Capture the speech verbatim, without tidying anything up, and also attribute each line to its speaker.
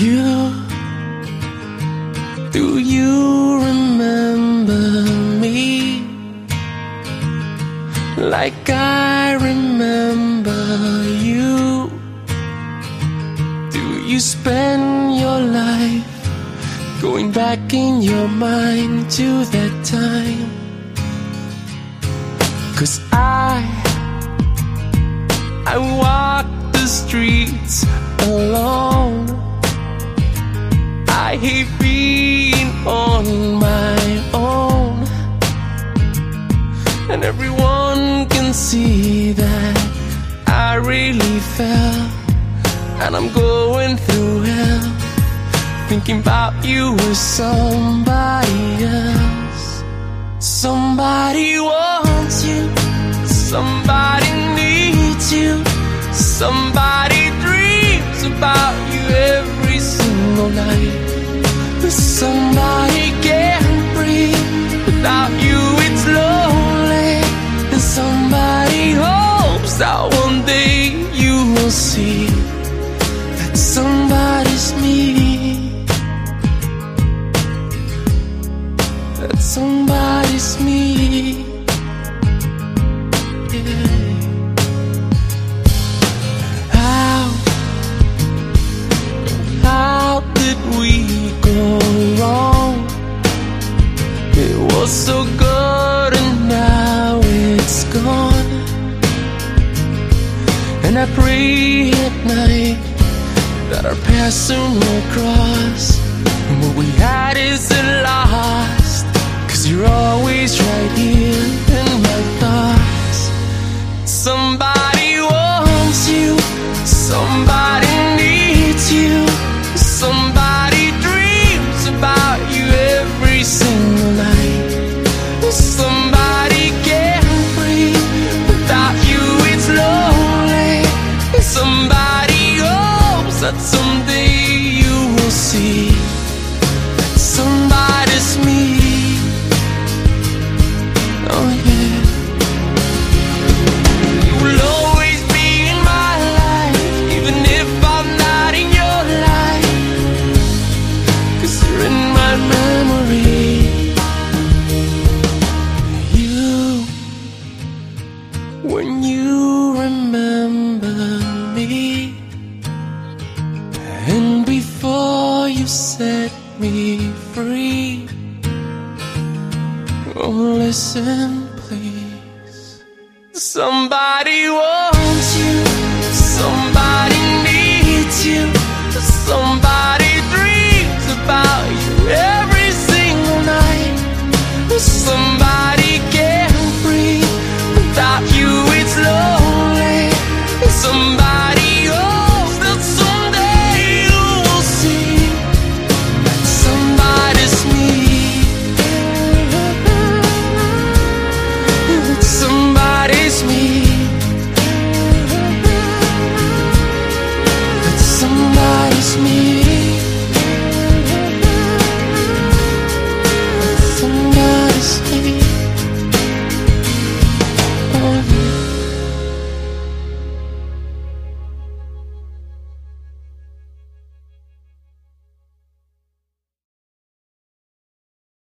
Speaker 1: You, do you remember me like I remember you? Do you spend your life going back in your mind to that time? 'Cause I, I walk the streets alone. I hate being on my own, and everyone can see that I really fell, and I'm going through hell, thinking about you with somebody else. Somebody wants you, somebody needs you, somebody dreams about you every single night. Somebody can't breathe without you, it's lonely. And somebody hopes that one day you will see that somebody's me, that somebody's me. Yeah. How, how did we go wrong? It was so good and now it's gone. And I pray at night that our paths soon will cross, and what we had isn't lost, 'cause you're always right here in my thoughts. Somebody wants you, somebody needs you, somebody dreams about you every single night. Somebody can't breathe without you, it's lonely. Somebody hopes that someday you will see that somebody's me. Oh yeah. You will always be in my life, even if I'm not in your life, 'cause you're in my memory. You, when you remember me, and before you set me free, oh listen please, somebody was